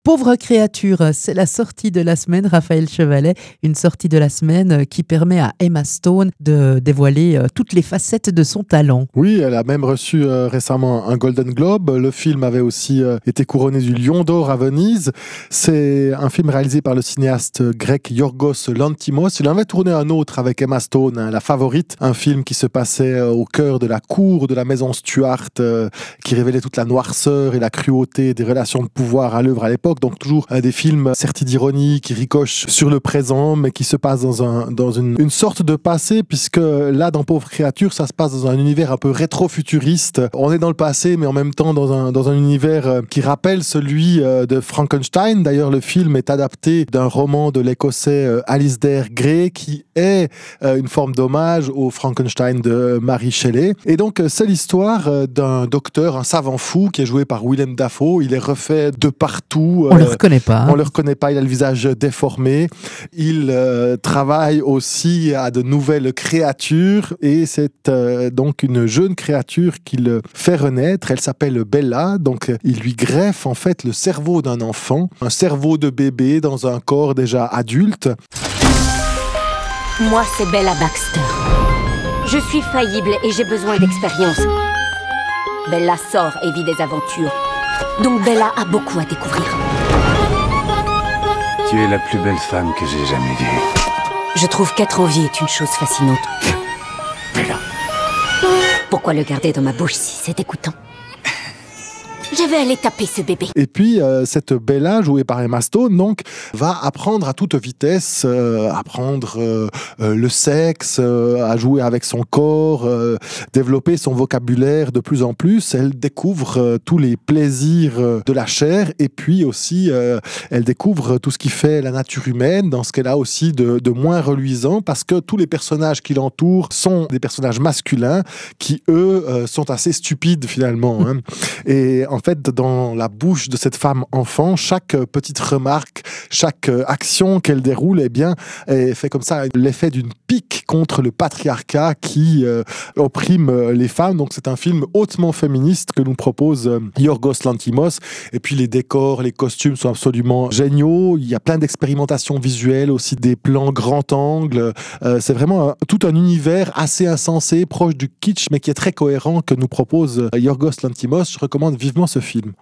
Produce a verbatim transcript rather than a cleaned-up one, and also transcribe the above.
Pauvre créature, c'est la sortie de la semaine, Raphaël Chevalet, une sortie de la semaine qui permet à Emma Stone de dévoiler euh, toutes les facettes de son talent. Oui, elle a même reçu euh, récemment un Golden Globe. Le film avait aussi euh, été couronné du Lion d'Or à Venise. C'est un film réalisé par le cinéaste grec Yorgos Lanthimos. Il en avait tourné un autre avec Emma Stone, hein, La Favorite, un film qui se passait euh, au cœur de la cour de la maison Stuart, euh, qui révélait toute la noirceur et la cruauté des relations de pouvoir à l'œuvre à l'époque. Donc toujours euh, des films certes d'ironie qui ricochent sur le présent, mais qui se passent dans, un, dans une, une sorte de passé, puisque là, dans Pauvre créature, ça se passe dans un univers un peu rétro-futuriste. On est dans le passé, mais en même temps dans un, dans un univers euh, qui rappelle celui euh, de Frankenstein. D'ailleurs, le film est adapté d'un roman de l'Écossais euh, Alasdair Gray, qui est euh, une forme d'hommage au Frankenstein de Mary Shelley. Et donc, euh, c'est l'histoire euh, d'un docteur, un savant fou, qui est joué par Willem Dafoe. Il est refait de partout. On le reconnaît pas. Hein. On le reconnaît pas, il a le visage déformé. Il euh, travaille aussi à de nouvelles créatures et c'est euh, donc une jeune créature qu'il fait renaître. Elle s'appelle Bella. Donc il lui greffe en fait le cerveau d'un enfant, un cerveau de bébé dans un corps déjà adulte. Moi, c'est Bella Baxter. Je suis faillible et j'ai besoin d'expérience. Bella sort et vit des aventures. Donc Bella a beaucoup à découvrir. Tu es la plus belle femme que j'ai jamais vue. Je trouve qu'être en vie est une chose fascinante. Bella. Pourquoi le garder dans ma bouche si c'est dégoûtant? Je vais aller taper ce bébé. Et puis, euh, cette Bella, jouée par Emma Stone, donc, va apprendre à toute vitesse, euh, apprendre euh, euh, le sexe, euh, à jouer avec son corps, euh, développer son vocabulaire de plus en plus. Elle découvre euh, tous les plaisirs euh, de la chair et puis aussi, euh, elle découvre tout ce qui fait la nature humaine, dans ce qu'elle a aussi de, de moins reluisant, parce que tous les personnages qui l'entourent sont des personnages masculins qui, eux, euh, sont assez stupides finalement. Hein. Et en En fait, dans la bouche de cette femme enfant, chaque petite remarque, chaque action qu'elle déroule, eh bien, est fait comme ça l'effet d'une pique contre le patriarcat qui euh, opprime les femmes. Donc, c'est un film hautement féministe que nous propose euh, Yorgos Lanthimos. Et puis, les décors, les costumes sont absolument géniaux. Il y a plein d'expérimentations visuelles, aussi des plans grand angle. Euh, c'est vraiment un, tout un univers assez insensé, proche du kitsch, mais qui est très cohérent que nous propose Yorgos Lanthimos. Je recommande vivement ce film.